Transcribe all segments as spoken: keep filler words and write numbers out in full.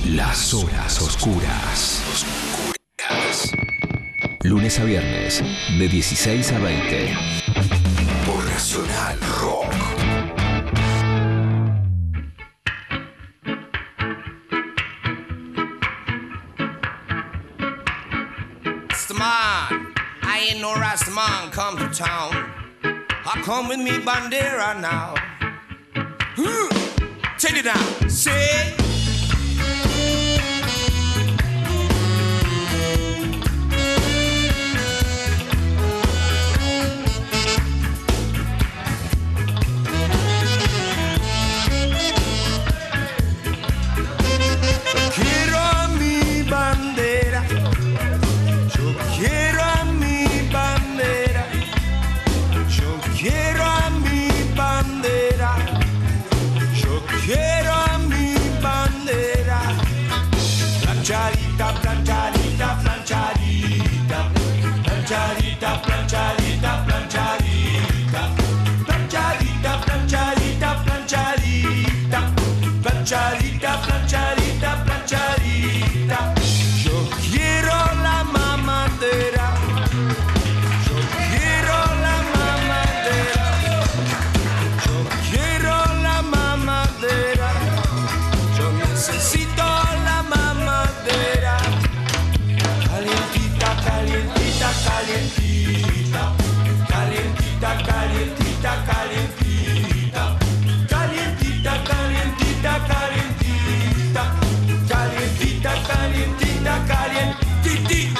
Las horas oscuras. Lunes a viernes, de dieciséis a veinte. Por Nacional Rock. Rastaman, I ain't no Rastaman come to town. I come with me bandera now. Take it down, say. Planchadita, planchadita, planchadita, planchadita, planchadita, planchadita, planchadita, planchadita, planchadita, planchadita, planchadita, planchadita. Yo quiero la mamadera, yo quiero la mamadera, yo quiero la mamadera, yo necesito la mamadera, calientita, calientita, calientita, calientita, calientita, calientita, calientita, calientita, calientita, calientita, calientita, calientita.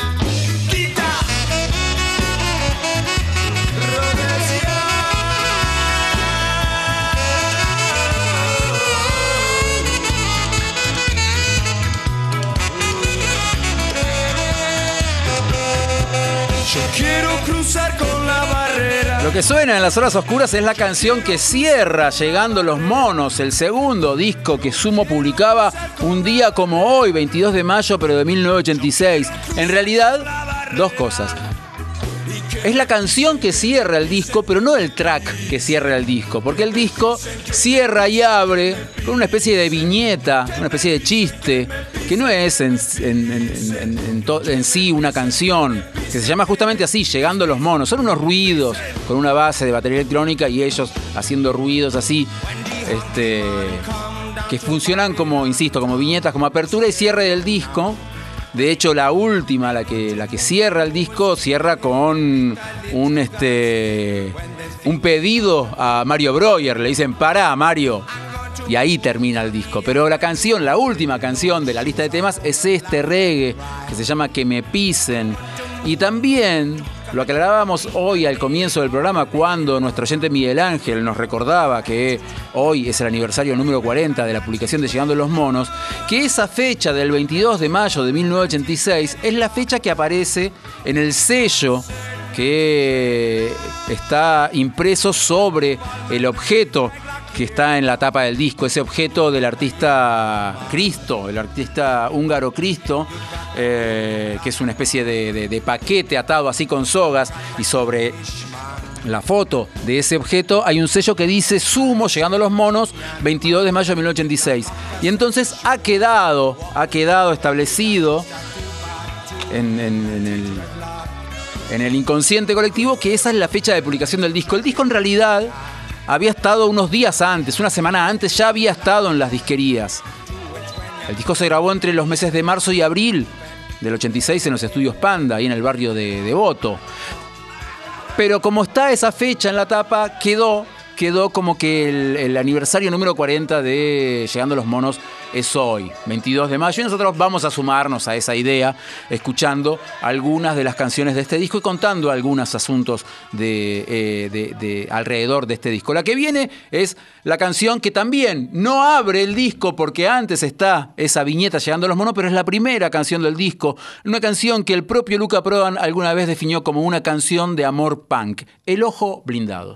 Yo quiero cruzar con la barrera. Lo que suena en Las Horas Oscuras es la canción que cierra Llegando los Monos, el segundo disco que Sumo publicaba un día como hoy, veintidós de mayo, pero de mil novecientos ochenta y seis. En realidad, dos cosas. Es la canción que cierra el disco, pero no el track que cierra el disco, porque el disco cierra y abre con una especie de viñeta, una especie de chiste, que no es en, en, en, en, en, to, en sí una canción, que se llama justamente así, Llegando los Monos. Son unos ruidos con una base de batería electrónica y ellos haciendo ruidos así, este, que funcionan como, insisto, como viñetas, como apertura y cierre del disco. De hecho, la última, la que, la que cierra el disco, cierra con un, este, un pedido a Mario Breuer. Le dicen, pará, Mario. Y ahí termina el disco. Pero la canción, la última canción de la lista de temas es este reggae que se llama Que me pisen. Y también lo aclarábamos hoy al comienzo del programa cuando nuestro oyente Miguel Ángel nos recordaba que hoy es el aniversario número cuarenta de la publicación de Llegando los Monos, que esa fecha del veintidós de mayo de mil novecientos ochenta y seis es la fecha que aparece en el sello que está impreso sobre el objeto que está en la tapa del disco, ese objeto del artista Cristo, el artista húngaro Cristo, eh, que es una especie de, de, de paquete atado así con sogas, y sobre la foto de ese objeto hay un sello que dice Sumo, Llegando los Monos, veintidós de mayo de mil novecientos ochenta y seis. Y entonces ha quedado, ha quedado establecido en, en, en el... en el inconsciente colectivo que esa es la fecha de publicación del disco. El disco en realidad había estado unos días antes, una semana antes, ya había estado en las disquerías. El disco se grabó entre los meses de marzo y abril del ochenta y seis en los estudios Panda, ahí en el barrio de Devoto. Pero como está esa fecha en la tapa, quedó, quedó como que el, el aniversario número cuarenta de Llegando los Monos es hoy, veintidós de mayo, y nosotros vamos a sumarnos a esa idea escuchando algunas de las canciones de este disco y contando algunos asuntos de, eh, de, de alrededor de este disco. La que viene es la canción que también no abre el disco porque antes está esa viñeta Llegando los Monos, pero es la primera canción del disco, una canción que el propio Luca Prodan alguna vez definió como una canción de amor punk, El Ojo Blindado.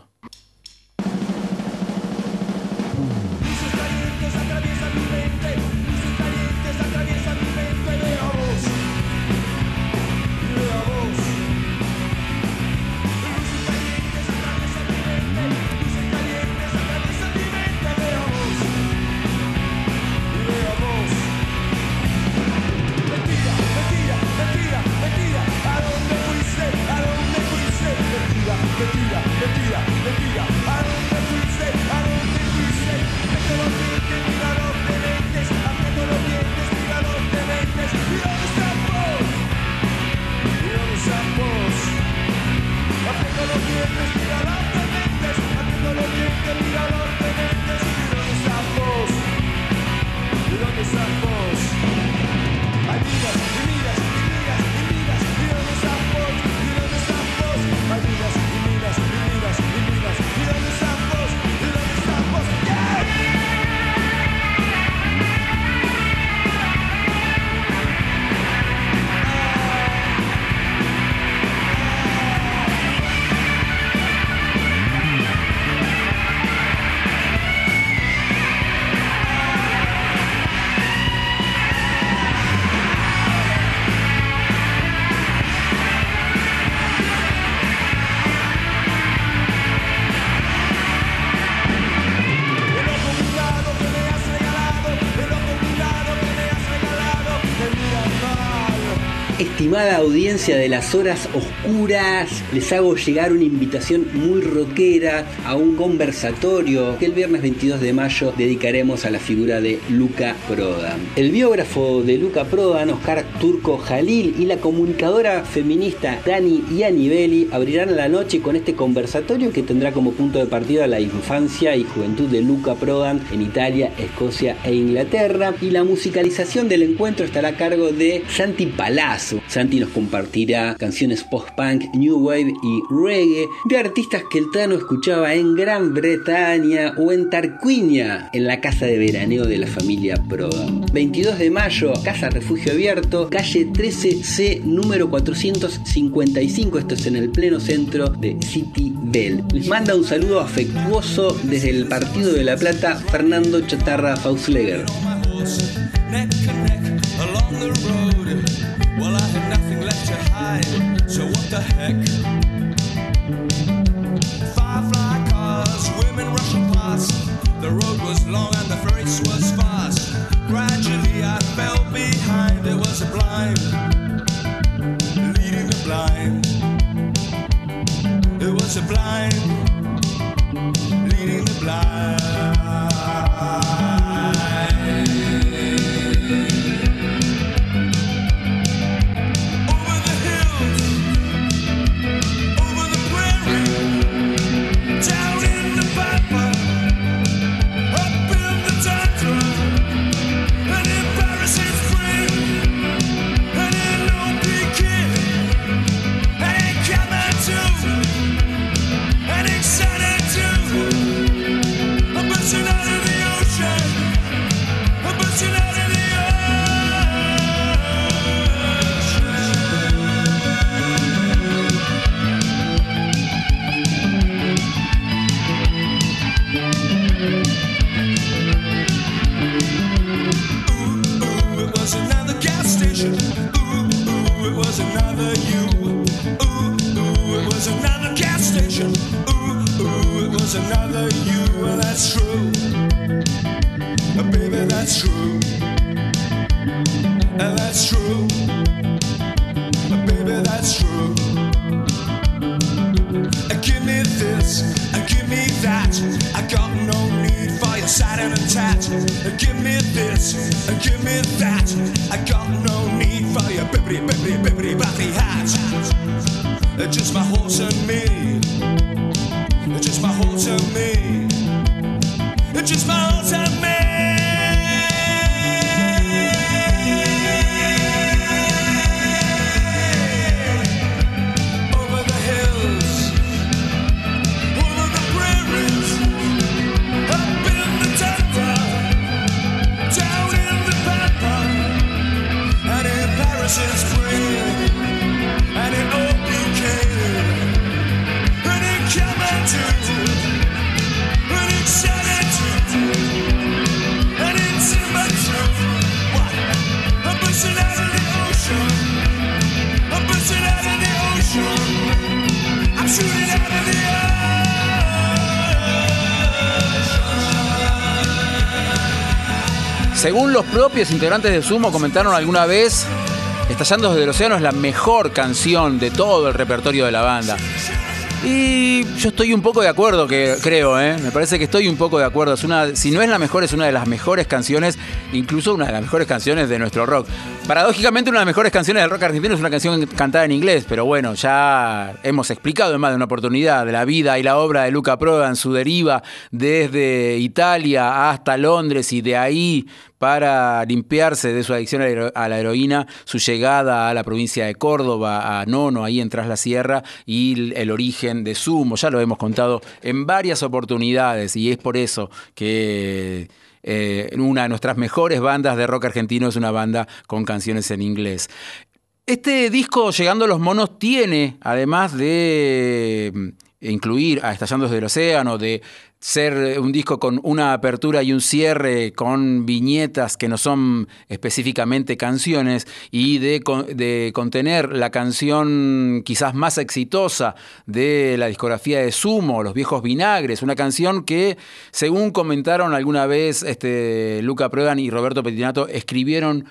Estimada audiencia de las horas oscuras, les hago llegar una invitación muy rockera a un conversatorio que el viernes veintidós de mayo dedicaremos a la figura de Luca Prodan. El biógrafo de Luca Prodan, Oscar Turco Jalil, y la comunicadora feminista Dani Iannibelli abrirán la noche con este conversatorio que tendrá como punto de partida la infancia y juventud de Luca Prodan en Italia, Escocia e Inglaterra, y la musicalización del encuentro estará a cargo de Santi Palazzo. Santi nos compartirá canciones post-punk, new wave y reggae de artistas que el Tano escuchaba en Gran Bretaña o en Tarquinia, en la casa de veraneo de la familia Prodan. veintidós de mayo, Casa Refugio Abierto, calle trece C, número cuatrocientos cincuenta y cinco. Esto es en el pleno centro de City Bell. Les manda un saludo afectuoso desde el Partido de La Plata, Fernando Chatarra Fausleger. Well, I had nothing left to hide, so what the heck? Firefly cars, women rushing past. The road was long and the race was fast. Gradually I fell behind. There was a blind leading the blind. There was a blind leading the blind. Another you, and that's true, uh, baby, that's true, and that's true, uh, baby, that's true. Uh, give me this, uh, give me that. I got no need for your satin and tat. Uh, give me this, uh, give me that. I got no need for your bibbity, bibbity, bibbity, bibbity hat. Uh, just my horse and me. Just my horse and me. Just my horse and me. Over the hills, over the prairies, up in the tundra, down in the pampa, and in Paris in spring, and in old U K. Según los propios integrantes de Sumo comentaron alguna vez, Estallando desde el Océano es la mejor canción de todo el repertorio de la banda. Y yo estoy un poco de acuerdo, que creo, ¿eh? Me parece que estoy un poco de acuerdo. Es una, si no es la mejor, es una de las mejores canciones, incluso una de las mejores canciones de nuestro rock. Paradójicamente, una de las mejores canciones del rock argentino es una canción cantada en inglés, pero bueno, ya hemos explicado en más de una oportunidad de la vida y la obra de Luca Prodan, su deriva desde Italia hasta Londres y de ahí para limpiarse de su adicción a la heroína, su llegada a la provincia de Córdoba, a Nono, ahí en Tras la Sierra, y el origen de Sumo. Ya lo hemos contado en varias oportunidades y es por eso que eh, una de nuestras mejores bandas de rock argentino es una banda con canciones en inglés. Este disco, Llegando a los Monos, tiene, además de incluir a Estallando desde el Océano, de ser un disco con una apertura y un cierre con viñetas que no son específicamente canciones, y de, de contener la canción quizás más exitosa de la discografía de Sumo, Los Viejos Vinagres, una canción que, según comentaron alguna vez este, Luca Prodan y Roberto Pettinato, escribieron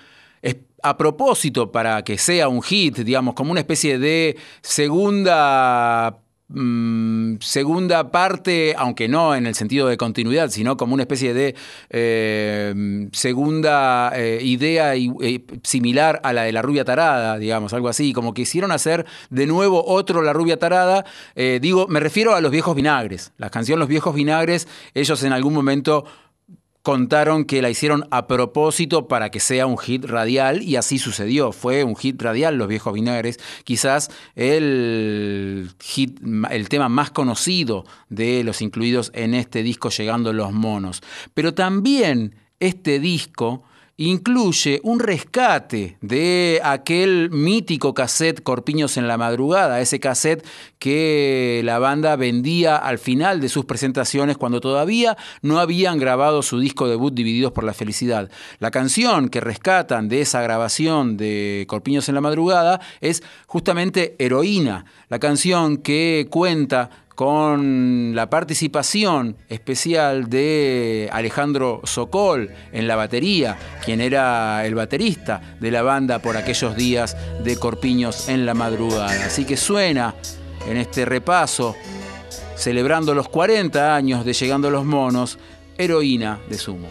a propósito para que sea un hit, digamos, como una especie de segunda... Mm, segunda parte, aunque no en el sentido de continuidad, sino como una especie de eh, segunda eh, idea y, eh, similar a la de La Rubia Tarada, digamos, algo así, como que hicieron hacer de nuevo otro La Rubia Tarada. Eh, digo, me refiero a Los Viejos Vinagres. La canción Los Viejos Vinagres, ellos en algún momento contaron que la hicieron a propósito para que sea un hit radial, y así sucedió. Fue un hit radial, Los Viejos Vinagres, quizás el hit, el tema más conocido de los incluidos en este disco Llegando los Monos. Pero también este disco incluye un rescate de aquel mítico cassette Corpiños en la Madrugada, ese cassette que la banda vendía al final de sus presentaciones cuando todavía no habían grabado su disco debut Divididos por la Felicidad. La canción que rescatan de esa grabación de Corpiños en la Madrugada es justamente Heroína, la canción que cuenta con la participación especial de Alejandro Sokol en la batería, quien era el baterista de la banda por aquellos días de Corpiños en la Madrugada. Así que suena en este repaso, celebrando los cuarenta años de Llegando los Monos, Heroína de Sumo.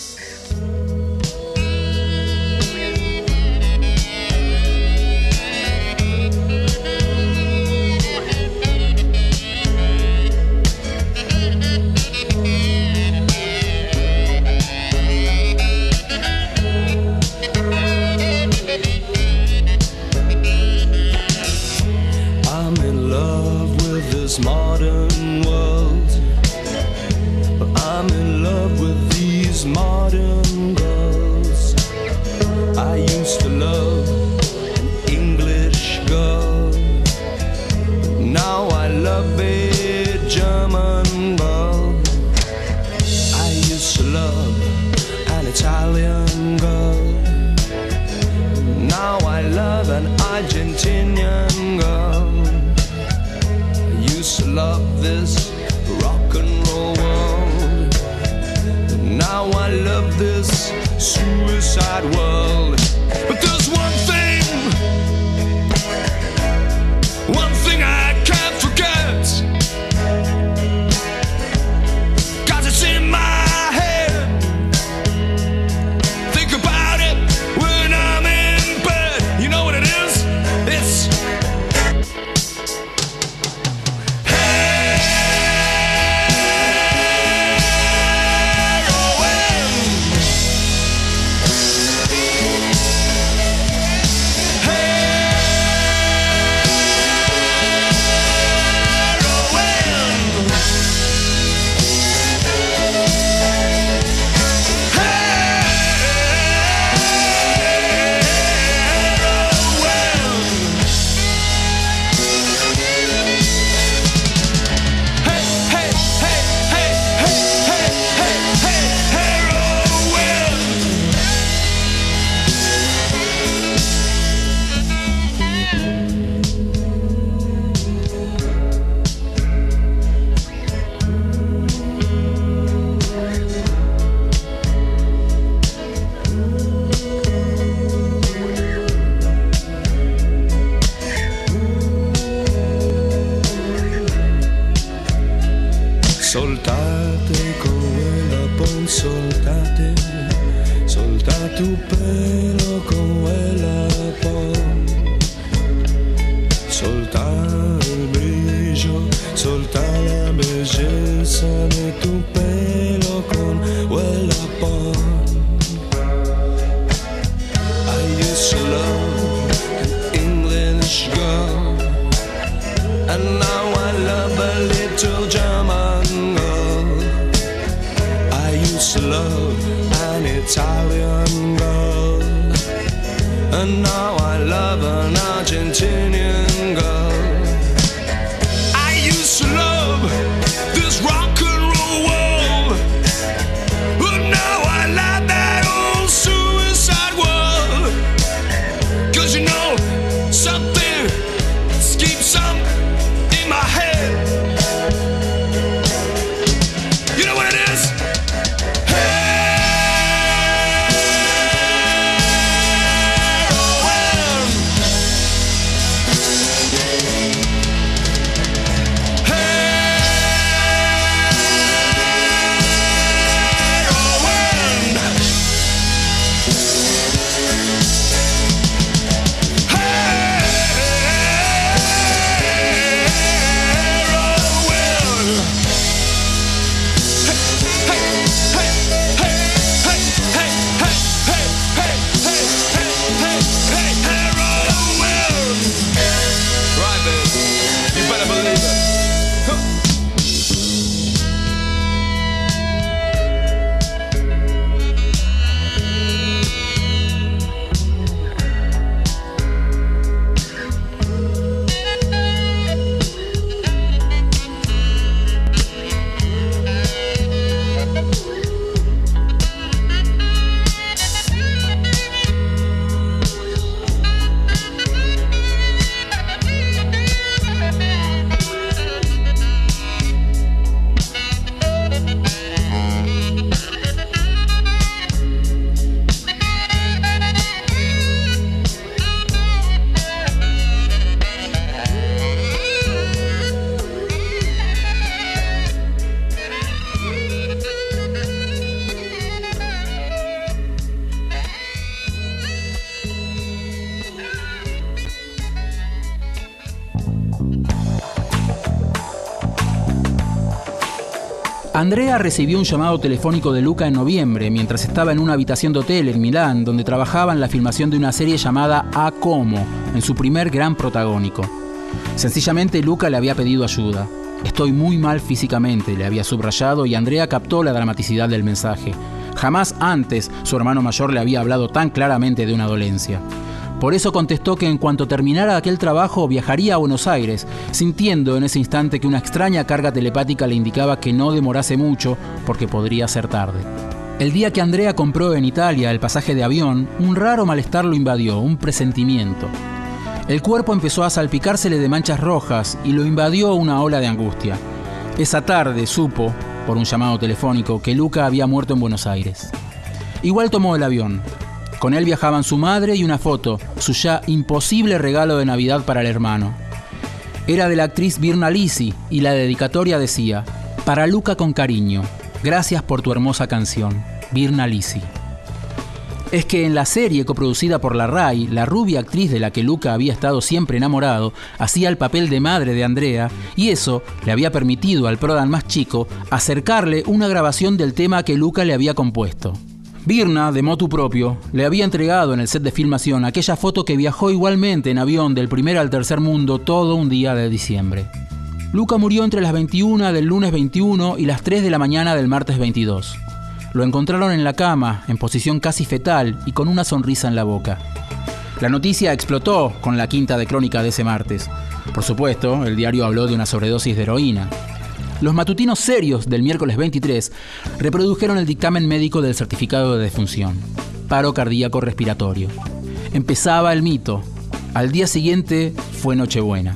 Modern world, I'm in love with these modern girls. I used to love an English girl, now I love a German girl. I used to love an Italian girl, now I love an Argentinian girl. Used to love this rock and roll world, now I love this suicide world. But there's one thing, one thing I can't forget, 'cause it's in my head. Think about it when I'm in bed. You know what it is? It's soltate quella pon, soltate, solta tu pelo con quella pon, solta il brillo, solta la bellezza de tu pelo con quella pon. I used to love an English girl, and now I love a little German girl. I used to love an Italian girl, and now I love an Argentinian girl. I used to love this rock and roll world, but now I love that old suicide world. 'Cause you know something keeps some in my head. You know what it is? Hey! Andrea recibió un llamado telefónico de Luca en noviembre, mientras estaba en una habitación de hotel en Milán, donde trabajaba en la filmación de una serie llamada A Como, en su primer gran protagónico. Sencillamente Luca le había pedido ayuda. Estoy muy mal físicamente, le había subrayado, y Andrea captó la dramaticidad del mensaje. Jamás antes su hermano mayor le había hablado tan claramente de una dolencia. Por eso contestó que en cuanto terminara aquel trabajo viajaría a Buenos Aires, sintiendo en ese instante que una extraña carga telepática le indicaba que no demorase mucho porque podría ser tarde. El día que Andrea compró en Italia el pasaje de avión, un raro malestar lo invadió, un presentimiento. El cuerpo empezó a salpicársele de manchas rojas y lo invadió una ola de angustia. Esa tarde supo, por un llamado telefónico, que Luca había muerto en Buenos Aires. Igual tomó el avión. Con él viajaban su madre y una foto, su ya imposible regalo de Navidad para el hermano. Era de la actriz Virna Lisi y la dedicatoria decía: para Luca con cariño, gracias por tu hermosa canción, Virna Lisi. Es que en la serie coproducida por la RAI, la rubia actriz de la que Luca había estado siempre enamorado hacía el papel de madre de Andrea, y eso le había permitido al Prodan más chico acercarle una grabación del tema que Luca le había compuesto. Virna, de motu propio, le había entregado en el set de filmación aquella foto que viajó igualmente en avión del primer al tercer mundo todo un día de diciembre. Luca murió entre las veintiuna del lunes veintiuno y las tres de la mañana del martes veintidós. Lo encontraron en la cama, en posición casi fetal y con una sonrisa en la boca. La noticia explotó con la quinta de crónica de ese martes. Por supuesto, el diario habló de una sobredosis de heroína. Los matutinos serios del miércoles veintitrés reprodujeron el dictamen médico del certificado de defunción. Paro cardíaco respiratorio. Empezaba el mito. Al día siguiente fue Nochebuena.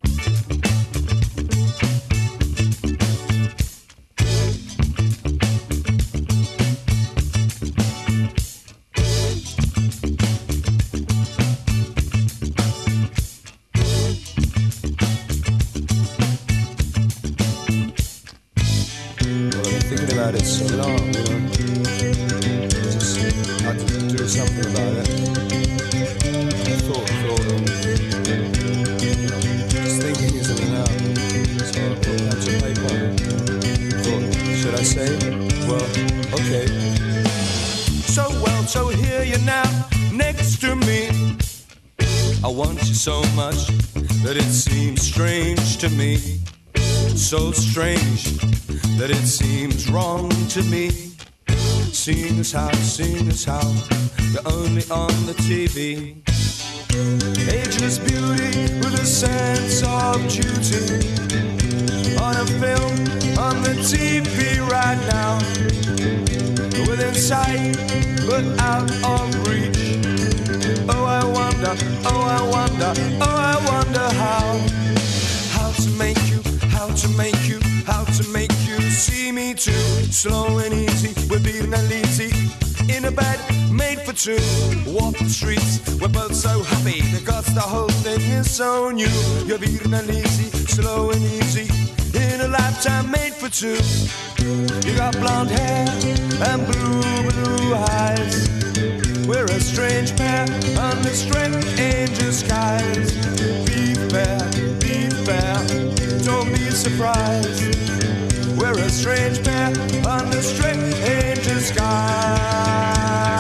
So much that it seems strange to me, so strange that it seems wrong to me. Seeing as how, seeing as how you're only on the T V. Ageless beauty with a sense of duty, on a film, on the T V right now, within sight but out of reach. Oh, I wonder, oh, I wonder, oh, I wonder how How to make you, how to make you, how to make you see me too. Slow and easy, we're being easy in a bed made for two. Walk the streets, we're both so happy because the whole thing is so new. You're being easy, slow and easy in a lifetime made for two. You got blonde hair and blue, blue eyes. We're a strange pair under strange skies. Be fair, be fair, don't be surprised. We're a strange pair under strange skies.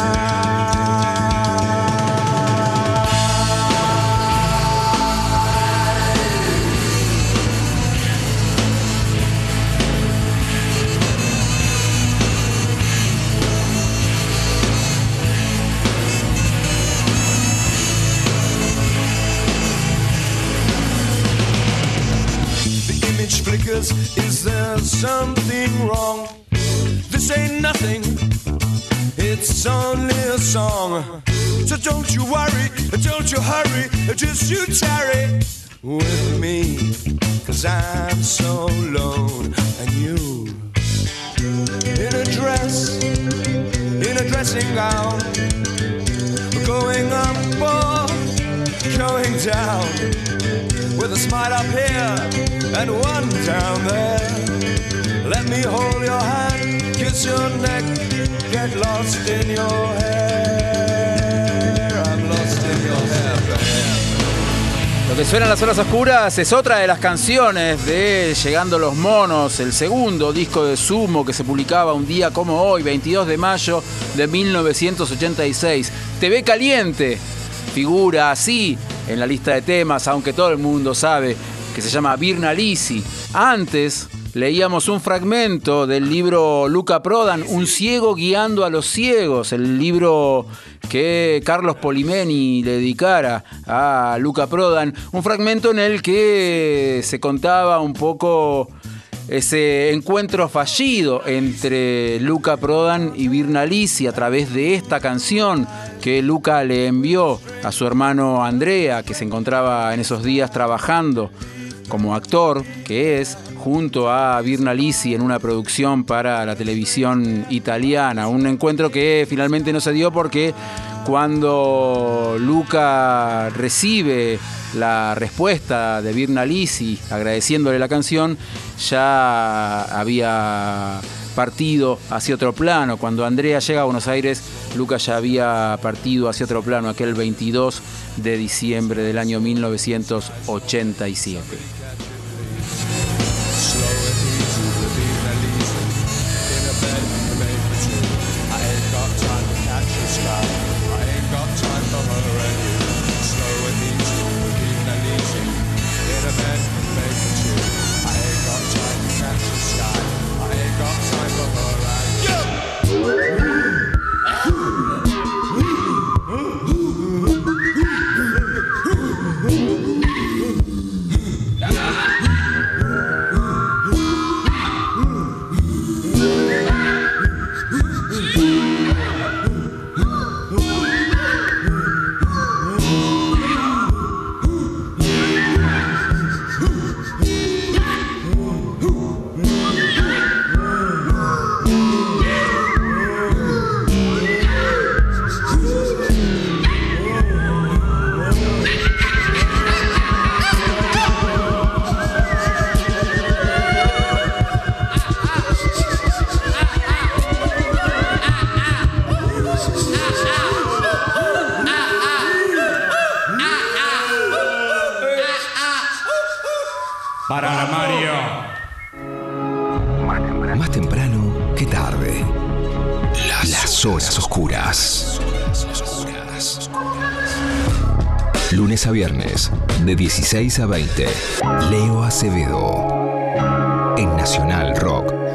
Flickers, is there something wrong? This ain't nothing, it's only a song. So don't you worry, don't you hurry, just you tarry with me, cause I'm so alone. And you, in a dress, in a dressing gown, going up or going down, with a smile up here and one down there. Let me hold your hand, kiss your neck, get lost in your hair. I'm lost in your hair, babe. Lo que suena en las horas oscuras es otra de las canciones de Llegando los Monos, el segundo disco de Sumo que se publicaba un día como hoy, veintidós de mayo de mil novecientos ochenta y seis. Te ve caliente, figura así en la lista de temas, aunque todo el mundo sabe que se llama Virna Lisi. Antes leíamos un fragmento del libro Luca Prodan, Un ciego guiando a los ciegos, el libro que Carlos Polimeni le dedicara a Luca Prodan, un fragmento en el que se contaba un poco ese encuentro fallido entre Luca Prodan y Virna Lisi a través de esta canción que Luca le envió a su hermano Andrea, que se encontraba en esos días trabajando como actor, que es, junto a Virna Lisi en una producción para la televisión italiana. Un encuentro que finalmente no se dio porque cuando Luca recibe la respuesta de Virna Lisi agradeciéndole la canción, ya había partido hacia otro plano. Cuando Andrea llega a Buenos Aires, Luca ya había partido hacia otro plano aquel veintidós de diciembre del año mil novecientos ochenta y siete. Para Mario. Más temprano que tarde. Las, Las horas oscuras. Lunes a viernes, de dieciséis a veinte. Leo Acevedo. En Nacional Rock.